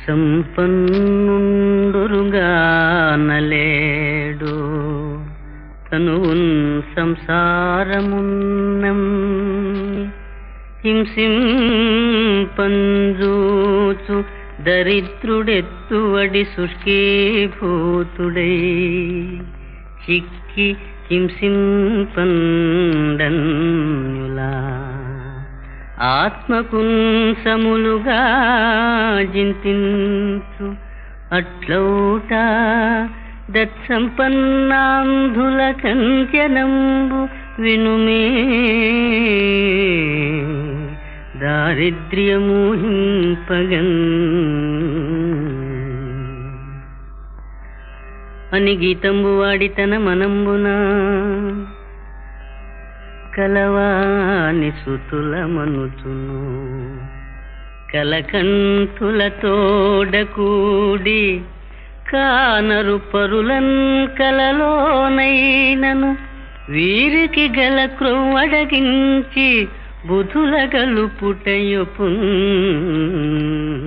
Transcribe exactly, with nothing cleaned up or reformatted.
సంపన్నుండురుగానలేడు తనువున్ సంసారమున్నం హింసింపంజూచు దరిద్రుడెత్తువడి శుష్కీభూతుడై చిక్కి హింసింపండన్యులా ఆత్మకున్ సములుగా జింతించు అట్లౌట దత్సంపన్నాంధుల కంచనంబు వినుమే దారిద్ర్యము హింపగన్ అని గీతంబు వాడి తన మనంబున కలవాని సుతుల మనుచును కలకంఠులతోడ కూడి కానరు పరులన్ కలలోనైనను వీరికి గల క్రొవ్వడగించి బుధుల గలుపుటయుపు